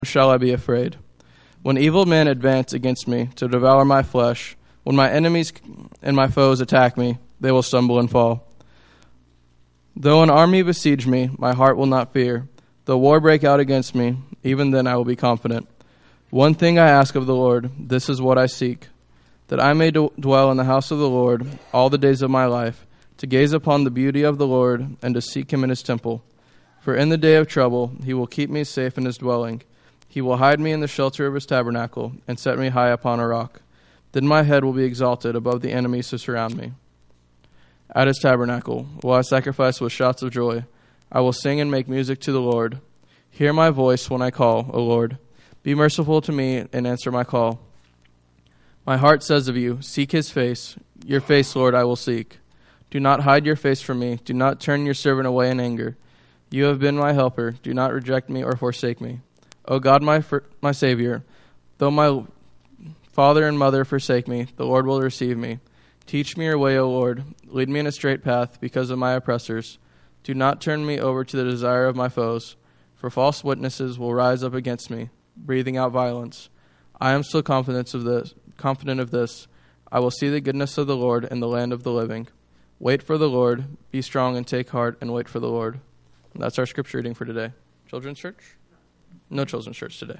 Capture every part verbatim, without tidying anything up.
shall I be afraid? When evil men advance against me to devour my flesh, when my enemies and my foes attack me, they will stumble and fall. Though an army besiege me, my heart will not fear. Though war break out against me, even then I will be confident. One thing I ask of the Lord, this is what I seek, that I may d- dwell in the house of the Lord all the days of my life, to gaze upon the beauty of the Lord and to seek him in his temple. For in the day of trouble he will keep me safe in his dwelling. He will hide me in the shelter of his tabernacle and set me high upon a rock. Then my head will be exalted above the enemies who surround me. At his tabernacle will I sacrifice with shouts of joy. I will sing and make music to the Lord. Hear my voice when I call, O Lord. Be merciful to me and answer my call. My heart says of you, seek his face. Your face, Lord, I will seek. Do not hide your face from me. Do not turn your servant away in anger. You have been my helper. Do not reject me or forsake me. O God, my my Savior, though my father and mother forsake me, the Lord will receive me. Teach me your way, O Lord. Lead me in a straight path because of my oppressors. Do not turn me over to the desire of my foes, for false witnesses will rise up against me, breathing out violence. I am still confident of this. Confident of this. I will see the goodness of the Lord in the land of the living. Wait for the Lord. Be strong and take heart and wait for the Lord. And that's our scripture reading for today. Children's church? No children's church today.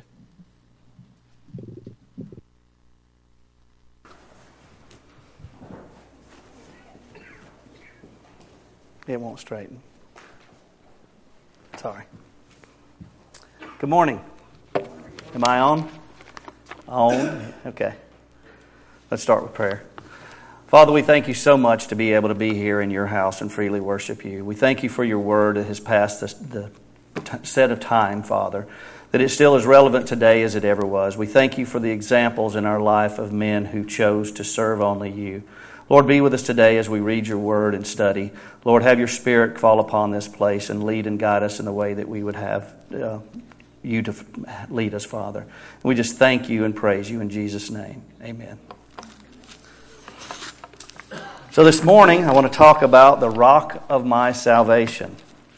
It won't straighten. Sorry. Good morning. Am I on? On? Okay. Let's start with prayer. Father, we thank you so much to be able to be here in your house and freely worship you. We thank you for your word that has passed the, the t- set of time, Father, that it still is relevant today as it ever was. We thank you for the examples in our life of men who chose to serve only you. Lord, be with us today as we read your word and study. Lord, have your Spirit fall upon this place and lead and guide us in the way that we would have uh, you to lead us, Father. And we just thank you and praise you in Jesus' name. Amen. So this morning, I want to talk about the rock of my salvation.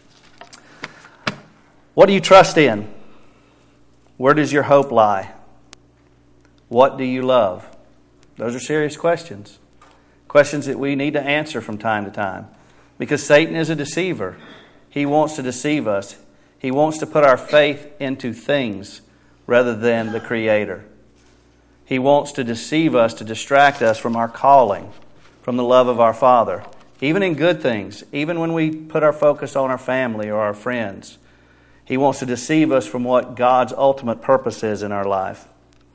What do you trust in? Where does your hope lie? What do you love? Those are serious questions. Questions that we need to answer from time to time. Because Satan is a deceiver. He wants to deceive us. He wants to put our faith into things rather than the Creator. He wants to deceive us, to distract us from our calling, from the love of our Father. Even in good things, even when we put our focus on our family or our friends, he wants to deceive us from what God's ultimate purpose is in our life.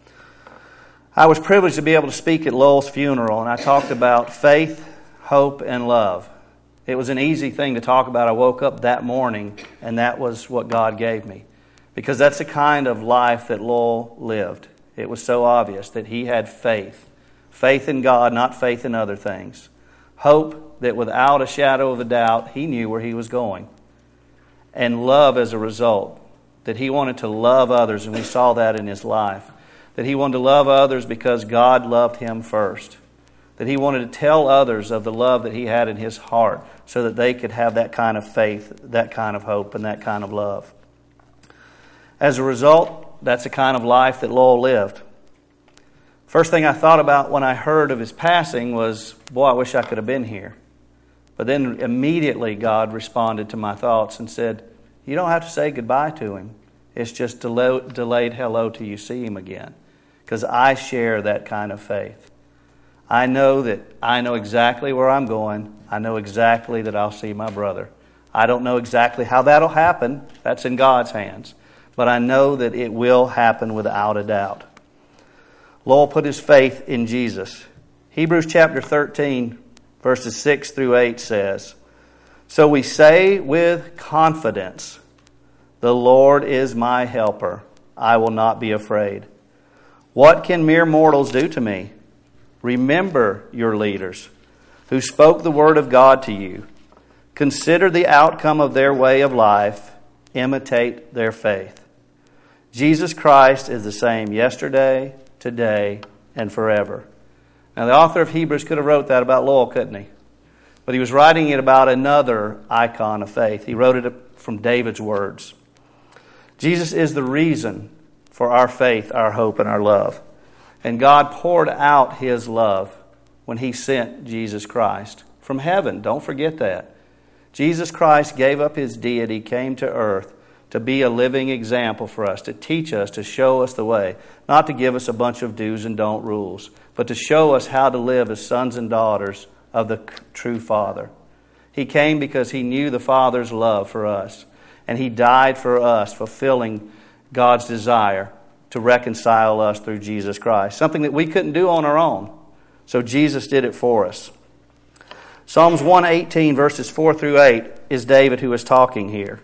I was privileged to be able to speak at Lowell's funeral, and I talked about faith, hope, and love. It was an easy thing to talk about. I woke up that morning, and that was what God gave me. Because that's the kind of life that Lowell lived. It was so obvious that he had faith. Faith in God, not faith in other things. Hope that without a shadow of a doubt, he knew where he was going. And love as a result. That he wanted to love others, and we saw that in his life. That he wanted to love others because God loved him first. That he wanted to tell others of the love that he had in his heart so that they could have that kind of faith, that kind of hope, and that kind of love. As a result, that's the kind of life that Lowell lived. First thing I thought about when I heard of his passing was, boy, I wish I could have been here. But then immediately God responded to my thoughts and said, you don't have to say goodbye to him. It's just delay, delayed hello till you see him again. Because I share that kind of faith. I know that I know exactly where I'm going. I know exactly that I'll see my brother. I don't know exactly how that'll happen. That's in God's hands. But I know that it will happen without a doubt. Lowell put his faith in Jesus. Hebrews chapter thirteen, verses six through eight says, so we say with confidence, the Lord is my helper. I will not be afraid. What can mere mortals do to me? Remember your leaders who spoke the word of God to you. Consider the outcome of their way of life. Imitate their faith. Jesus Christ is the same yesterday, today, and forever. Now the author of Hebrews could have wrote that about Lowell, couldn't he? But he was writing it about another icon of faith. He wrote it from David's words. Jesus is the reason for our faith, our hope, and our love. And God poured out His love when He sent Jesus Christ from heaven. Don't forget that. Jesus Christ gave up His deity, came to earth to be a living example for us, to teach us, to show us the way. Not to give us a bunch of do's and don't rules, but to show us how to live as sons and daughters of the true Father. He came because He knew the Father's love for us. And He died for us, fulfilling God's desire to reconcile us through Jesus Christ. Something that we couldn't do on our own. So Jesus did it for us. Psalms one eighteen, verses four through eight, is David who is talking here.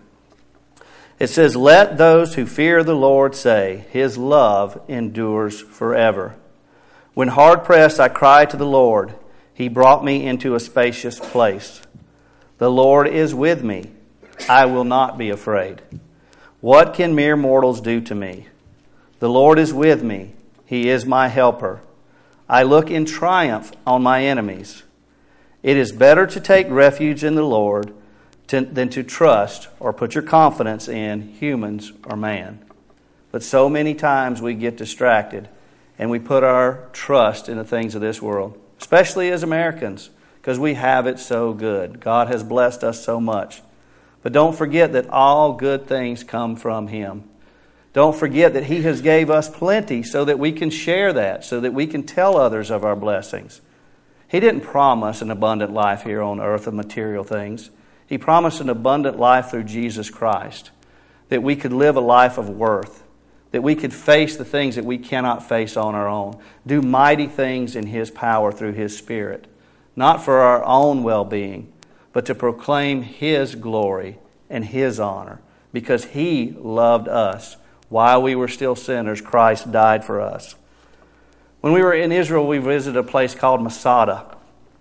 It says, "Let those who fear the Lord say, His love endures forever. When hard pressed, I cried to the Lord. He brought me into a spacious place. The Lord is with me. I will not be afraid. What can mere mortals do to me? The Lord is with me. He is my helper. I look in triumph on my enemies. It is better to take refuge in the Lord to, than to trust or put your confidence in humans or man." But so many times we get distracted and we put our trust in the things of this world, especially as Americans, because we have it so good. God has blessed us so much. But don't forget that all good things come from Him. Don't forget that He has gave us plenty so that we can share that, so that we can tell others of our blessings. He didn't promise an abundant life here on earth of material things. He promised an abundant life through Jesus Christ, that we could live a life of worth, that we could face the things that we cannot face on our own, do mighty things in His power through His Spirit, not for our own well-being, but to proclaim His glory and His honor, because He loved us. While we were still sinners, Christ died for us. When we were in Israel, we visited a place called Masada.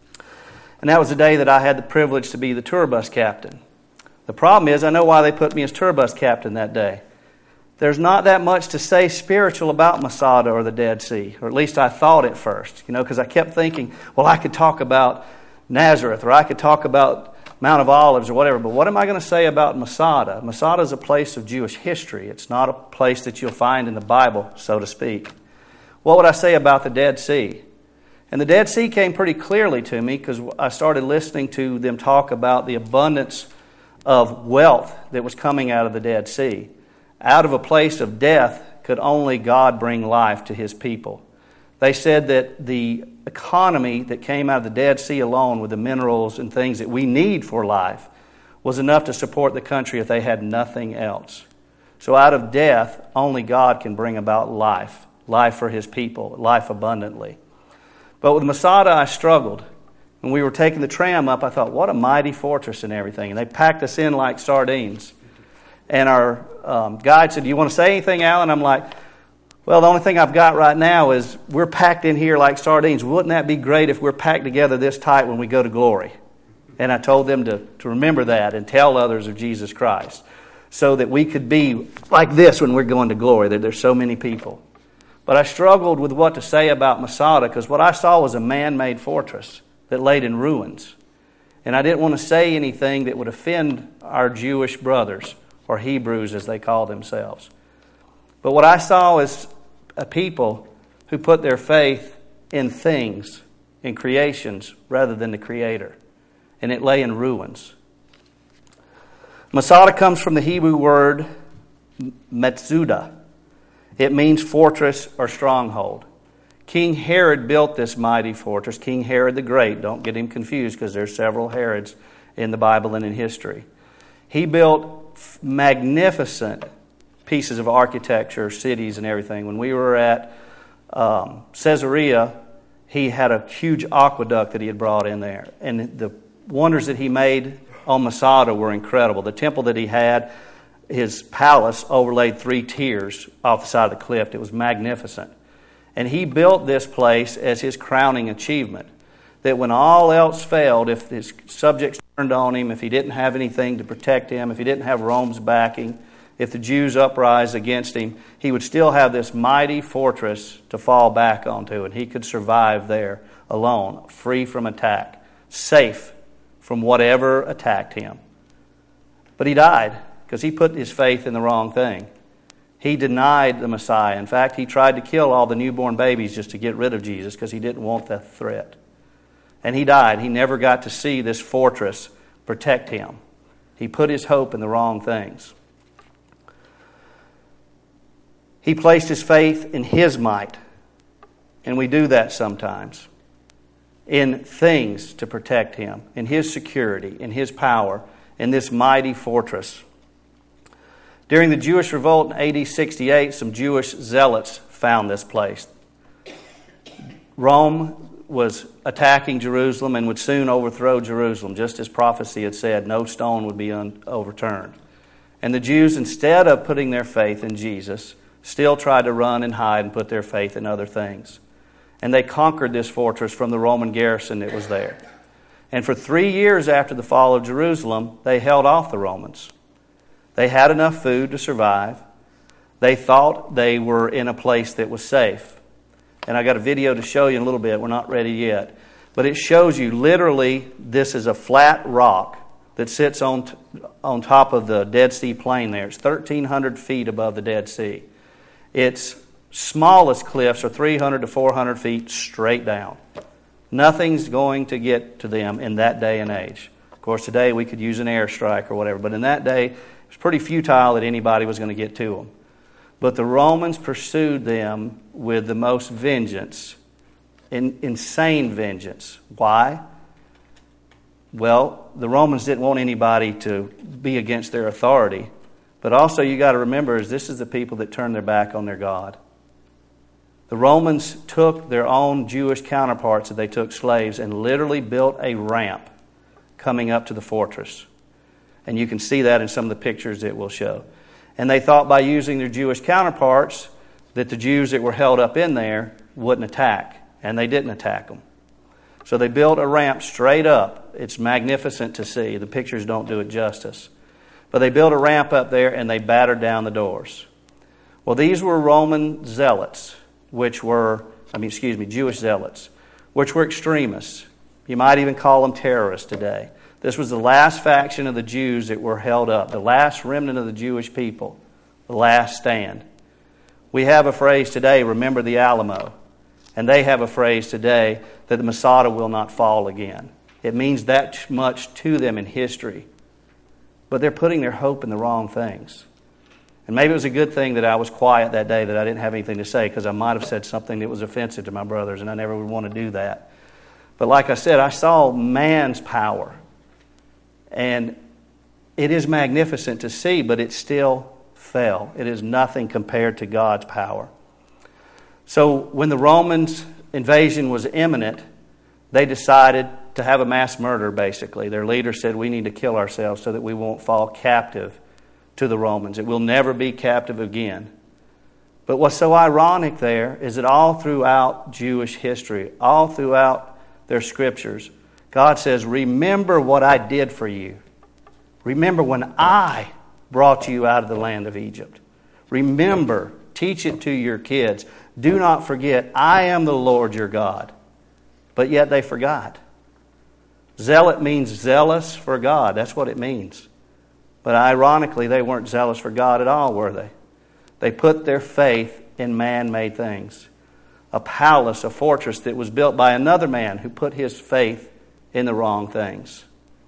And that was the day that I had the privilege to be the tour bus captain. The problem is, I know why they put me as tour bus captain that day. There's not that much to say spiritual about Masada or the Dead Sea, or at least I thought at first, you know, because I kept thinking, well, I could talk about Nazareth, or I could talk about Mount of Olives, or whatever, but what am I going to say about Masada? Masada is a place of Jewish history. It's not a place that you'll find in the Bible, so to speak. What would I say about the Dead Sea? And the Dead Sea came pretty clearly to me because I started listening to them talk about the abundance of wealth that was coming out of the Dead Sea. Out of a place of death could only God bring life to His people. They said that the economy that came out of the Dead Sea alone, with the minerals and things that we need for life, was enough to support the country if they had nothing else. So out of death, only God can bring about life. Life for His people, life abundantly. But with Masada, I struggled. When we were taking the tram up, I thought, what a mighty fortress and everything. And they packed us in like sardines. And our um, guide said, "Do you want to say anything, Alan?" I'm like, well, the only thing I've got right now is we're packed in here like sardines. Wouldn't that be great if we're packed together this tight when we go to glory? And I told them to, to remember that and tell others of Jesus Christ, so that we could be like this when we're going to glory, that there's so many people. But I struggled with what to say about Masada, because what I saw was a man-made fortress that laid in ruins. And I didn't want to say anything that would offend our Jewish brothers, or Hebrews as they call themselves. But what I saw is a people who put their faith in things, in creations, rather than the Creator. And it lay in ruins. Masada comes from the Hebrew word Metzuda. It means fortress or stronghold. King Herod built this mighty fortress. King Herod the Great. Don't get him confused, because there's several Herods in the Bible and in history. He built magnificent pieces of architecture, cities and everything. When we were at um, Caesarea, he had a huge aqueduct that he had brought in there. And the wonders that he made on Masada were incredible. The temple that he had, his palace overlaid three tiers off the side of the cliff. It was magnificent. And he built this place as his crowning achievement. That when all else failed, if his subjects turned on him, if he didn't have anything to protect him, if he didn't have Rome's backing, if the Jews uprise against him, he would still have this mighty fortress to fall back onto, and he could survive there alone, free from attack, safe from whatever attacked him. But he died because he put his faith in the wrong thing. He denied the Messiah. In fact, he tried to kill all the newborn babies just to get rid of Jesus because he didn't want the threat. And he died. He never got to see this fortress protect him. He put his hope in the wrong things. He placed his faith in his might. And we do that sometimes. In things to protect him. In his security. In his power. In this mighty fortress. During the Jewish revolt in A D sixty-eight, some Jewish zealots found this place. Rome was attacking Jerusalem and would soon overthrow Jerusalem, just as prophecy had said, no stone would be un- overturned. And the Jews, instead of putting their faith in Jesus, still tried to run and hide and put their faith in other things. And they conquered this fortress from the Roman garrison that was there. And for three years after the fall of Jerusalem, they held off the Romans. They had enough food to survive. They thought they were in a place that was safe. And I got a video to show you in a little bit. We're not ready yet. But it shows you literally this is a flat rock that sits on, t- on top of the Dead Sea Plain there. It's thirteen hundred feet above the Dead Sea. Its smallest cliffs are three hundred to four hundred feet straight down. Nothing's going to get to them in that day and age. Of course, today we could use an airstrike or whatever. But in that day, it was pretty futile that anybody was going to get to them. But the Romans pursued them with the most vengeance, in, insane vengeance. Why? Well, the Romans didn't want anybody to be against their authority. But also you got to remember is this is the people that turned their back on their God. The Romans took their own Jewish counterparts that they took slaves and literally built a ramp coming up to the fortress. And you can see that in some of the pictures that we'll show. And they thought by using their Jewish counterparts that the Jews that were held up in there wouldn't attack. And they didn't attack them. So they built a ramp straight up. It's magnificent to see. The pictures don't do it justice. But they built a ramp up there and they battered down the doors. Well, these were Roman zealots, which were, I mean, excuse me, Jewish zealots, which were extremists. You might even call them terrorists today. This was the last faction of the Jews that were held up, the last remnant of the Jewish people, the last stand. We have a phrase today, remember the Alamo. And they have a phrase today that the Masada will not fall again. It means that much to them in history. But they're putting their hope in the wrong things. And maybe it was a good thing that I was quiet that day, that I didn't have anything to say, because I might have said something that was offensive to my brothers, and I never would want to do that. But like I said, I saw man's power. And it is magnificent to see, but it still fell. It is nothing compared to God's power. So when the Romans' invasion was imminent, they decided to have a mass murder, basically. Their leader said, we need to kill ourselves so that we won't fall captive to the Romans. It will never be captive again. But what's so ironic there is that all throughout Jewish history, all throughout their scriptures, God says, remember what I did for you. Remember when I brought you out of the land of Egypt. Remember, teach it to your kids. Do not forget, I am the Lord your God. But yet they forgot. Zealot means zealous for God. That's what it means. But ironically, they weren't zealous for God at all, were they? They put their faith in man-made things. A palace, a fortress that was built by another man who put his faith in the wrong things.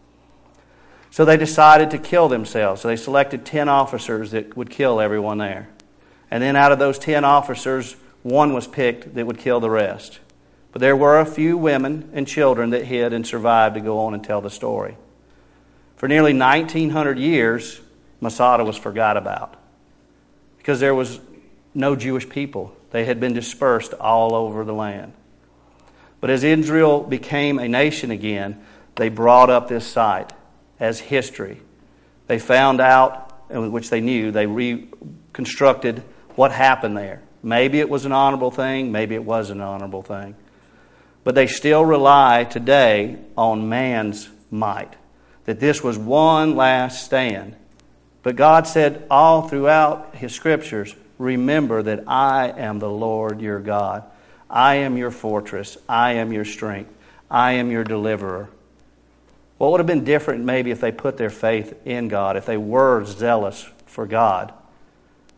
So they decided to kill themselves. So they selected ten officers that would kill everyone there. And then out of those ten officers, one was picked that would kill the rest. But there were a few women and children that hid and survived to go on and tell the story. For nearly nineteen hundred years, Masada was forgot about. Because there was no Jewish people. They had been dispersed all over the land. But as Israel became a nation again, they brought up this site as history. They found out, which they knew, they reconstructed what happened there. Maybe it was an honorable thing, maybe it wasn't an honorable thing. But they still rely today on man's might. That this was one last stand. But God said all throughout His Scriptures, remember that I am the Lord your God. I am your fortress. I am your strength. I am your deliverer. What would have been different maybe if they put their faith in God, if they were zealous for God?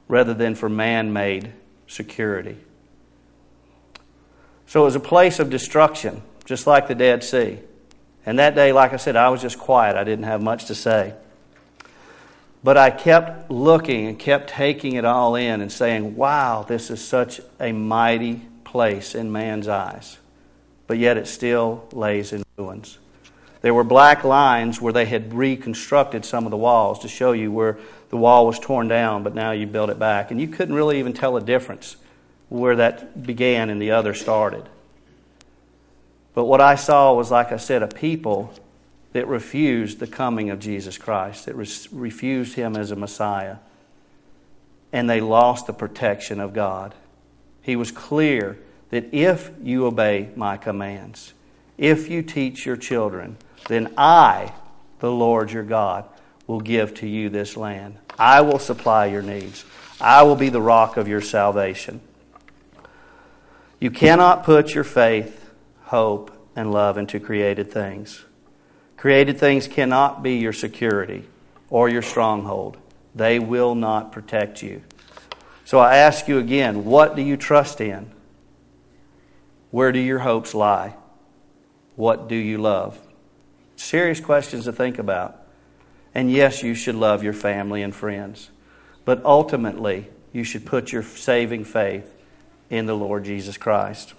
rather than for man-made security. So it was a place of destruction, just like the Dead Sea. And that day, like I said, I was just quiet. I didn't have much to say. But I kept looking and kept taking it all in and saying, wow, this is such a mighty place in man's eyes. But yet it still lays in ruins. There were black lines where they had reconstructed some of the walls to show you where the wall was torn down, but now you built it back. And you couldn't really even tell a difference where that began and the other started. But what I saw was, like I said, a people that refused the coming of Jesus Christ, that res- refused Him as a Messiah. And they lost the protection of God. He was clear that if you obey my commands, if you teach your children, then I, the Lord your God, will give to you this land. I will supply your needs. I will be the rock of your salvation. You cannot put your faith, hope, and love into created things. Created things cannot be your security or your stronghold. They will not protect you. So I ask you again, what do you trust in? Where do your hopes lie? What do you love? Serious questions to think about. And yes, you should love your family and friends. But ultimately, you should put your saving faith in the Lord Jesus Christ.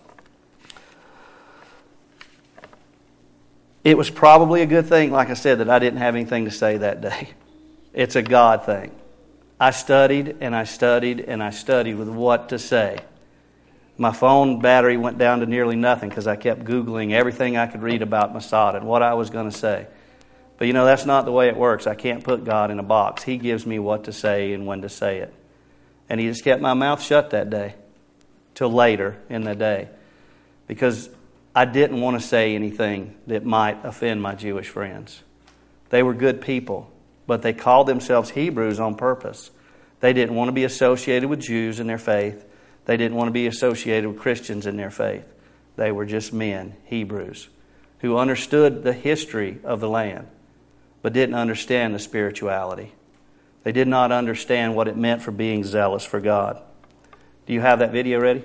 It was probably a good thing, like I said, that I didn't have anything to say that day. It's a God thing. I studied and I studied and I studied with what to say. My phone battery went down to nearly nothing because I kept Googling everything I could read about Masada and what I was going to say. But you know, that's not the way it works. I can't put God in a box. He gives me what to say and when to say it. And He just kept my mouth shut that day till later in the day, because I didn't want to say anything that might offend my Jewish friends. They were good people, but they called themselves Hebrews on purpose. They didn't want to be associated with Jews in their faith. They didn't want to be associated with Christians in their faith. They were just men, Hebrews, who understood the history of the land, but didn't understand the spirituality. They did not understand what it meant for being zealous for God. Do you have that video ready?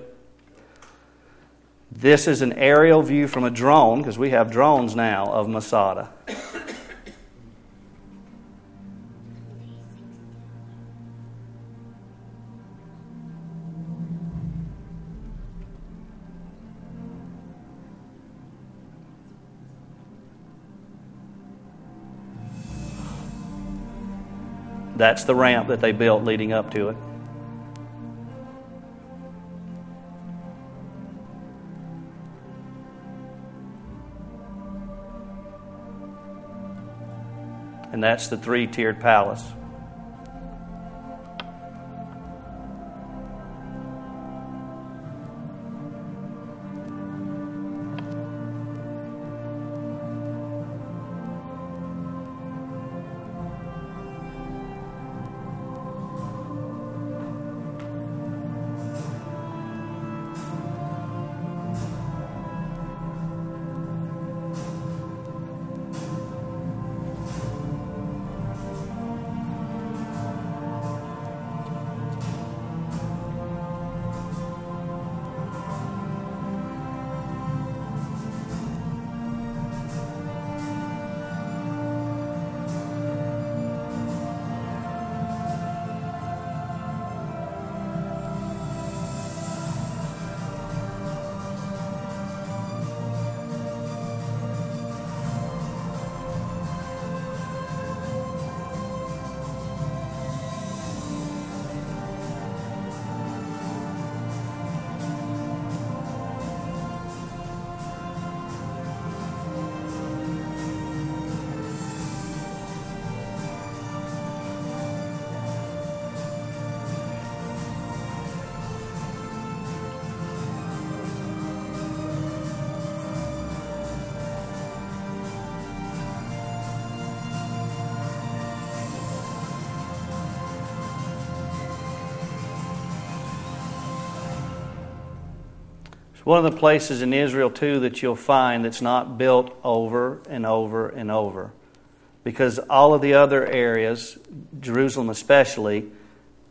This is an aerial view from a drone, because we have drones now, of Masada. That's the ramp that they built leading up to it. And that's the three-tiered palace. One of the places in Israel, too, that you'll find that's not built over and over and over. Because all of the other areas, Jerusalem especially,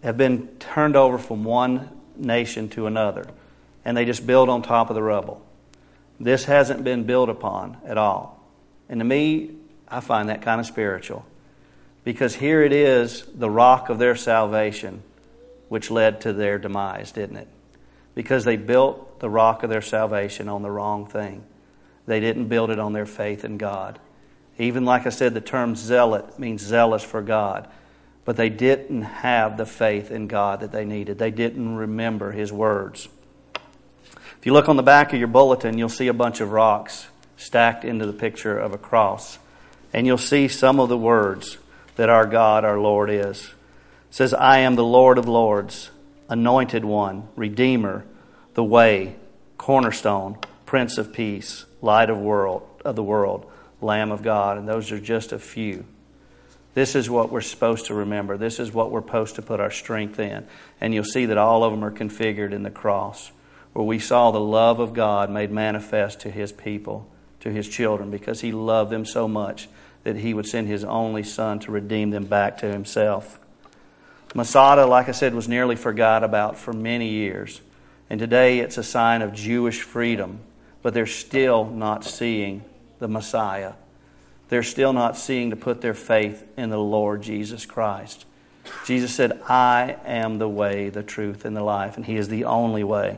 have been turned over from one nation to another, and they just build on top of the rubble. This hasn't been built upon at all. And to me, I find that kind of spiritual. Because here it is, the rock of their salvation, which led to their demise, didn't it? Because they built the rock of their salvation on the wrong thing. They didn't build it on their faith in God. Even like I said, the term zealot means zealous for God. But they didn't have the faith in God that they needed. They didn't remember His words. If you look on the back of your bulletin, you'll see a bunch of rocks stacked into the picture of a cross. And you'll see some of the words that our God, our Lord is. It says, I am the Lord of Lords, Anointed One, Redeemer, the Way, Cornerstone, Prince of Peace, Light of world of the world, Lamb of God. And those are just a few. This is what we're supposed to remember. This is what we're supposed to put our strength in. And you'll see that all of them are configured in the cross, where we saw the love of God made manifest to His people, to His children, because He loved them so much that He would send His only Son to redeem them back to Himself. Masada, like I said, was nearly forgot about for many years. And today it's a sign of Jewish freedom, but they're still not seeing the Messiah. They're still not seeing to put their faith in the Lord Jesus Christ. Jesus said, I am the way, the truth, and the life, and He is the only way.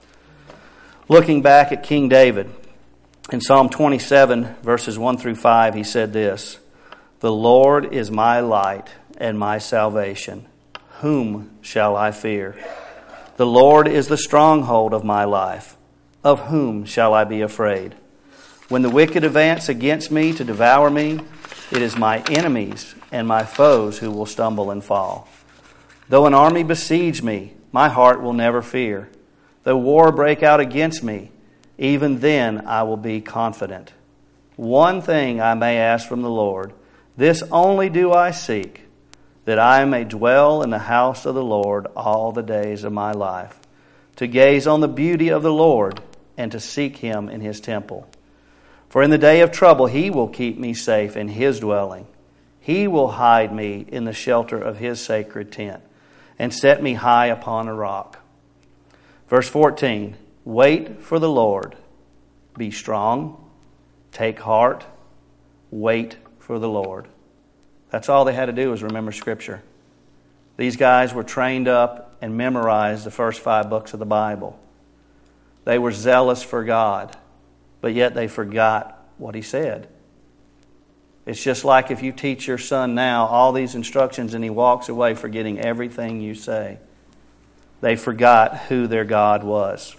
Looking back at King David, in Psalm twenty-seven, verses one through five, he said this, the Lord is my light and my salvation. Whom shall I fear? The Lord is the stronghold of my life. Of whom shall I be afraid? When the wicked advance against me to devour me, it is my enemies and my foes who will stumble and fall. Though an army besiege me, my heart will never fear. Though war break out against me, even then I will be confident. One thing I may ask from the Lord, this only do I seek, that I may dwell in the house of the Lord all the days of my life, to gaze on the beauty of the Lord and to seek Him in His temple. For in the day of trouble He will keep me safe in His dwelling. He will hide me in the shelter of His sacred tent and set me high upon a rock. Verse fourteen, wait for the Lord. Be strong. Take heart. Wait for the Lord. That's all they had to do was remember Scripture. These guys were trained up and memorized the first five books of the Bible. They were zealous for God, but yet they forgot what He said. It's just like if you teach your son now all these instructions and he walks away forgetting everything you say. They forgot who their God was.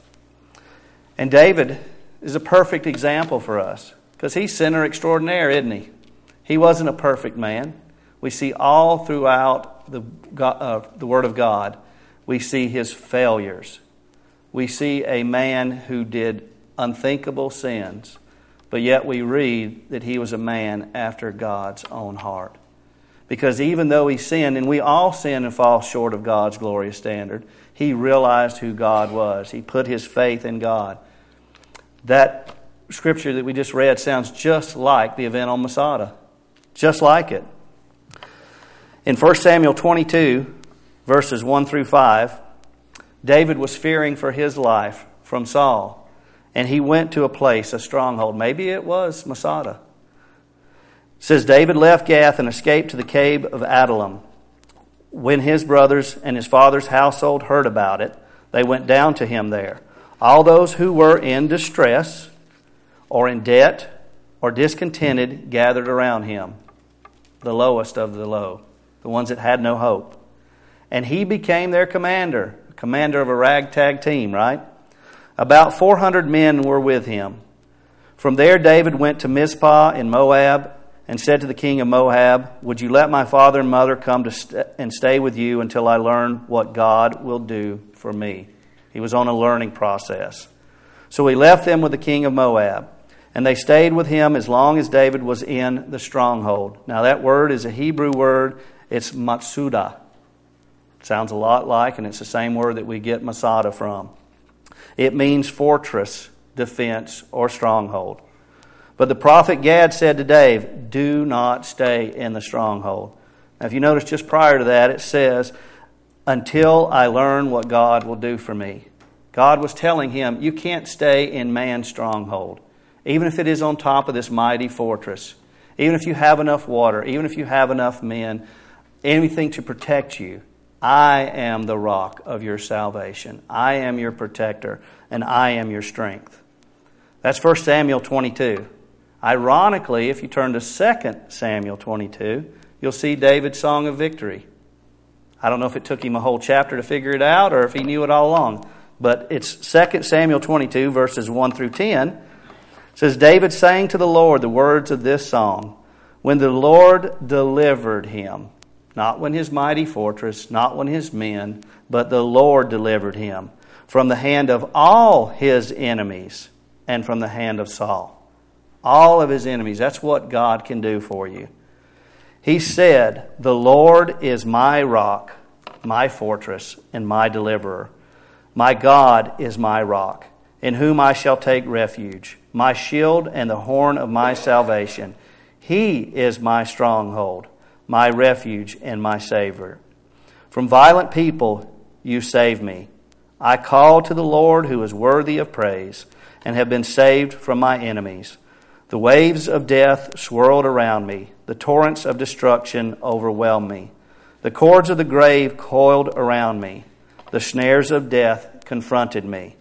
And David is a perfect example for us because he's sinner extraordinaire, isn't he? He wasn't a perfect man. We see all throughout the, uh, the Word of God, we see his failures. We see a man who did unthinkable sins, but yet we read that he was a man after God's own heart. Because even though he sinned, and we all sin and fall short of God's glorious standard, he realized who God was. He put his faith in God. That scripture that we just read sounds just like the event on Masada. Just like it. In First Samuel twenty-two, verses one through five, David was fearing for his life from Saul. And he went to a place, a stronghold. Maybe it was Masada. It says, David left Gath and escaped to the cave of Adullam. When his brothers and his father's household heard about it, they went down to him there. All those who were in distress or in debt or discontented gathered around him, the lowest of the low, the ones that had no hope. And he became their commander, commander of a ragtag team, right? About four hundred men were with him. From there David went to Mizpah in Moab and said to the king of Moab, would you let my father and mother come to st- and stay with you until I learn what God will do for me? He was on a learning process. So he left them with the king of Moab, and they stayed with him as long as David was in the stronghold. Now that word is a Hebrew word. It's Matsuda. It sounds a lot like, and it's the same word that we get Masada from. It means fortress, defense, or stronghold. But the prophet Gad said to David, do not stay in the stronghold. Now if you notice just prior to that, it says, until I learn what God will do for me. God was telling him, you can't stay in man's stronghold, even if it is on top of this mighty fortress, even if you have enough water, even if you have enough men, anything to protect you. I am the rock of your salvation. I am your protector, and I am your strength. That's First Samuel twenty-two. Ironically, if you turn to Second Samuel twenty-two, you'll see David's song of victory. I don't know if it took him a whole chapter to figure it out or if he knew it all along. But it's Second Samuel twenty-two, verses one through ten. It says, David sang to the Lord the words of this song, when the Lord delivered him. Not when his mighty fortress, not when his men, but the Lord delivered him from the hand of all his enemies and from the hand of Saul. All of his enemies. That's what God can do for you. He said, the Lord is my rock, my fortress, and my deliverer. My God is my rock, in whom I shall take refuge, my shield and the horn of my salvation. He is my stronghold, my refuge and my Savior. From violent people you save me. I call to the Lord who is worthy of praise, and have been saved from my enemies. The waves of death swirled around me. The torrents of destruction overwhelmed me. The cords of the grave coiled around me. The snares of death confronted me.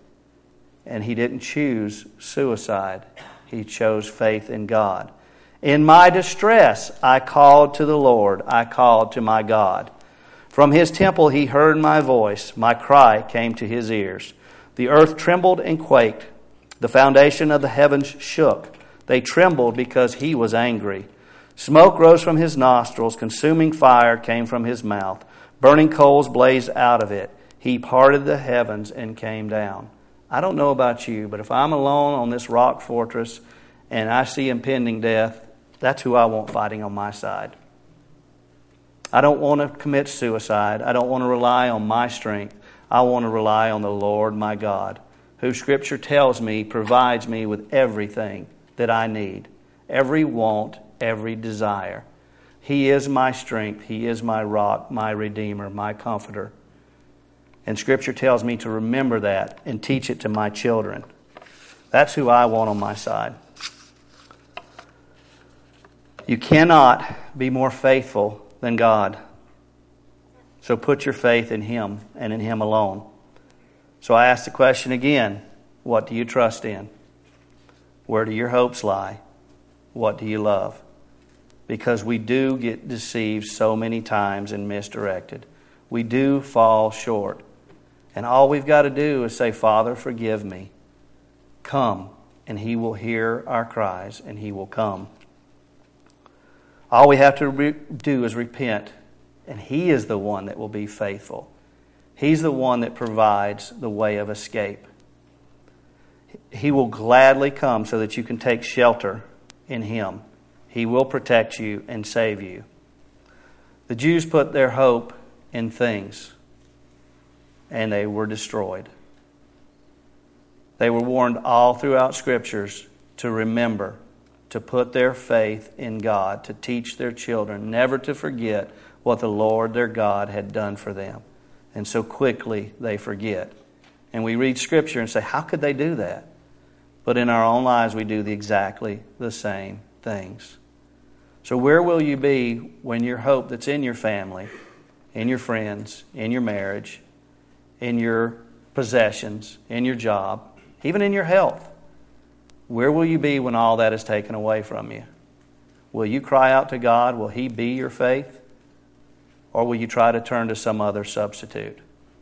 And he didn't choose suicide. He chose faith in God. In my distress, I called to the Lord. I called to my God. From his temple he heard my voice. My cry came to his ears. The earth trembled and quaked. The foundation of the heavens shook. They trembled because he was angry. Smoke rose from his nostrils. Consuming fire came from his mouth. Burning coals blazed out of it. He parted the heavens and came down. I don't know about you, but if I'm alone on this rock fortress and I see impending death, that's who I want fighting on my side. I don't want to commit suicide. I don't want to rely on my strength. I want to rely on the Lord my God, who Scripture tells me provides me with everything that I need, every want, every desire. He is my strength. He is my rock, my redeemer, my comforter. And Scripture tells me to remember that and teach it to my children. That's who I want on my side. You cannot be more faithful than God. So put your faith in Him and in Him alone. So I ask the question again, what do you trust in? Where do your hopes lie? What do you love? Because we do get deceived so many times and misdirected. We do fall short. And all we've got to do is say, Father, forgive me. Come, and He will hear our cries, and He will come. All we have to re- do is repent, and He is the one that will be faithful. He's the one that provides the way of escape. He will gladly come so that you can take shelter in Him. He will protect you and save you. The Jews put their hope in things, and they were destroyed. They were warned all throughout Scriptures to remember, to put their faith in God, to teach their children never to forget what the Lord their God had done for them. And so quickly they forget. And we read Scripture and say, how could they do that? But in our own lives we do the exactly the same things. So where will you be when your hope that's in your family, in your friends, in your marriage, in your possessions, in your job, even in your health, where will you be when all that is taken away from you? Will you cry out to God? Will He be your faith? Or will you try to turn to some other substitute?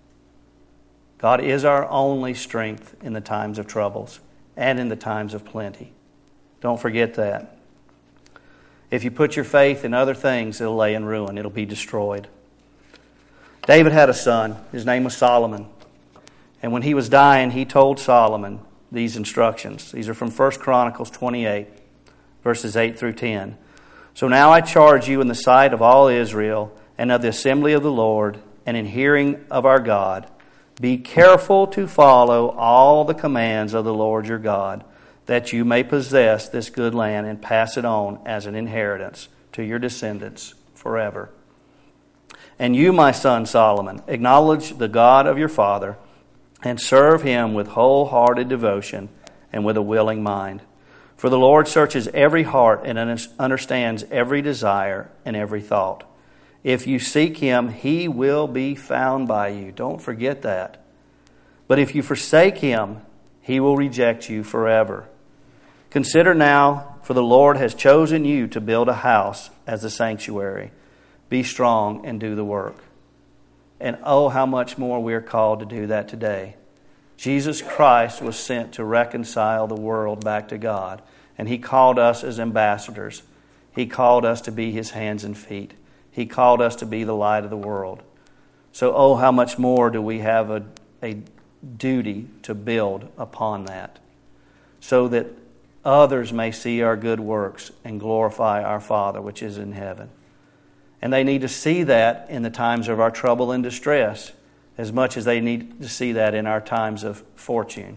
God is our only strength in the times of troubles and in the times of plenty. Don't forget that. If you put your faith in other things, it'll lay in ruin. It'll be destroyed. David had a son. His name was Solomon. And when he was dying, he told Solomon these instructions. These are from First Chronicles twenty-eight, verses eight through ten. So now I charge you in the sight of all Israel and of the assembly of the Lord, and in hearing of our God, be careful to follow all the commands of the Lord your God, that you may possess this good land and pass it on as an inheritance to your descendants forever. And you, my son Solomon, acknowledge the God of your father and serve him with wholehearted devotion and with a willing mind. For the Lord searches every heart and understands every desire and every thought. If you seek him, he will be found by you. Don't forget that. But if you forsake him, he will reject you forever. Consider now, for the Lord has chosen you to build a house as a sanctuary. Be strong and do the work. And oh, how much more we are called to do that today. Jesus Christ was sent to reconcile the world back to God. And he called us as ambassadors. He called us to be his hands and feet. He called us to be the light of the world. So oh, how much more do we have a, a duty to build upon that, so that others may see our good works and glorify our Father which is in heaven. And they need to see that in the times of our trouble and distress as much as they need to see that in our times of fortune.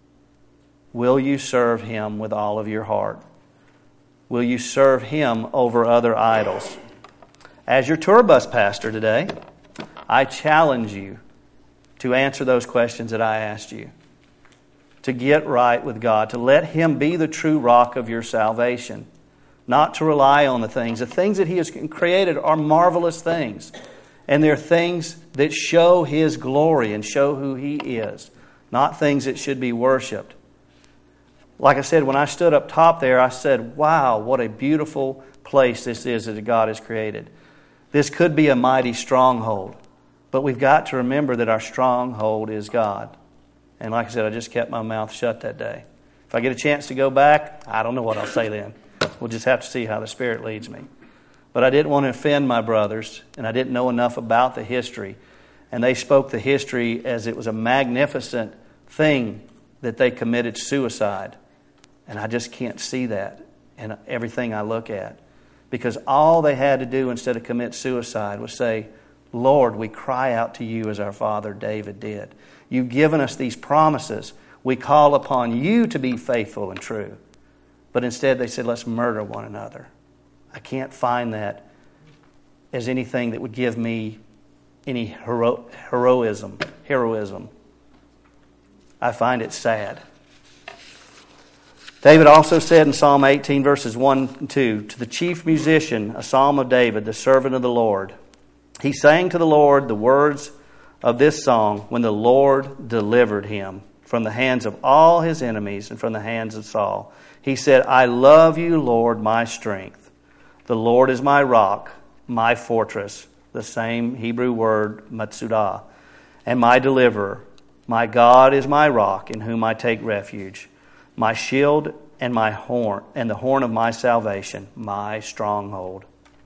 Will you serve him with all of your heart? Will you serve him over other idols? As your tour bus pastor today, I challenge you to answer those questions that I asked you. To get right with God, to let him be the true rock of your salvation. Not to rely on the things. The things that he has created are marvelous things. And they're things that show his glory and show who he is. Not things that should be worshipped. Like I said, when I stood up top there, I said, wow, what a beautiful place this is that God has created. This could be a mighty stronghold. But we've got to remember that our stronghold is God. And like I said, I just kept my mouth shut that day. If I get a chance to go back, I don't know what I'll say then. We'll just have to see how the Spirit leads me. But I didn't want to offend my brothers, and I didn't know enough about the history. And they spoke the history as it was a magnificent thing that they committed suicide. And I just can't see that in everything I look at. Because all they had to do instead of commit suicide was say, Lord, we cry out to you as our father David did. You've given us these promises. We call upon you to be faithful and true. But instead they said, let's murder one another. I can't find that as anything that would give me any hero- heroism. Heroism. I find it sad. David also said in Psalm eighteen, verses one and two, to the chief musician, a psalm of David, the servant of the Lord. He sang to the Lord the words of this song when the Lord delivered him from the hands of all his enemies and from the hands of Saul. He said, I love you, Lord, my strength. The Lord is my rock, my fortress, the same Hebrew word, Matsudah, and my deliverer. My God is my rock in whom I take refuge, my shield and my horn, and the horn of my salvation, my stronghold.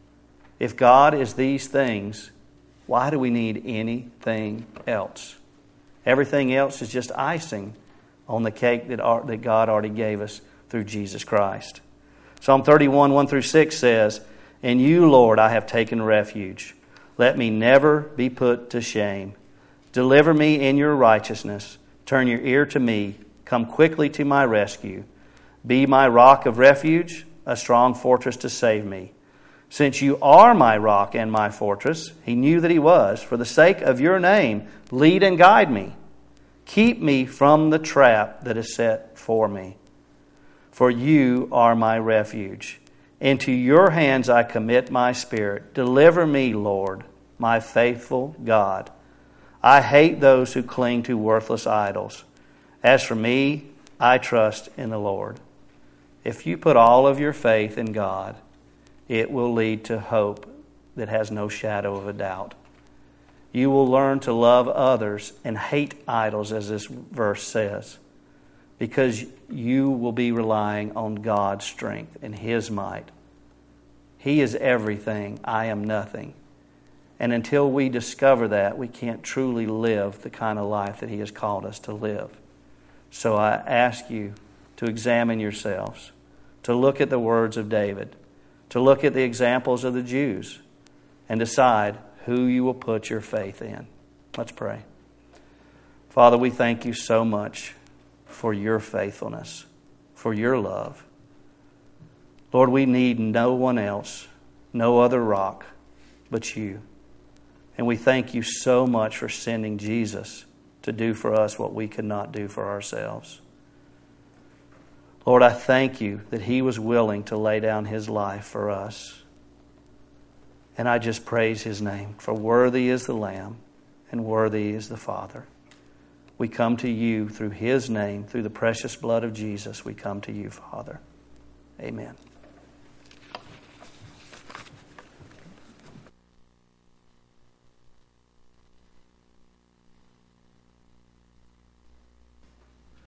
If God is these things, why do we need anything else? Everything else is just icing on the cake that, our, that God already gave us through Jesus Christ. Psalm thirty-one, one through six says, in you, Lord, I have taken refuge. Let me never be put to shame. Deliver me in your righteousness. Turn your ear to me. Come quickly to my rescue. Be my rock of refuge, a strong fortress to save me. Since you are my rock and my fortress, he knew that he was, for the sake of your name, lead and guide me. Keep me from the trap that is set for me. For you are my refuge. Into your hands I commit my spirit. Deliver me, Lord, my faithful God. I hate those who cling to worthless idols. As for me, I trust in the Lord. If you put all of your faith in God, it will lead to hope that has no shadow of a doubt. You will learn to love others and hate idols, as this verse says, because you will be relying on God's strength and His might. He is everything. I am nothing. And until we discover that, we can't truly live the kind of life that He has called us to live. So I ask you to examine yourselves, to look at the words of David, to look at the examples of the Jews, and decide who you will put your faith in. Let's pray. Father, we thank you so much for your faithfulness, for your love. Lord, we need no one else, no other rock but you. And we thank you so much for sending Jesus to do for us what we could not do for ourselves. Lord, I thank you that He was willing to lay down His life for us. And I just praise His name, for worthy is the Lamb and worthy is the Father. We come to you through His name, through the precious blood of Jesus. We come to you, Father. Amen.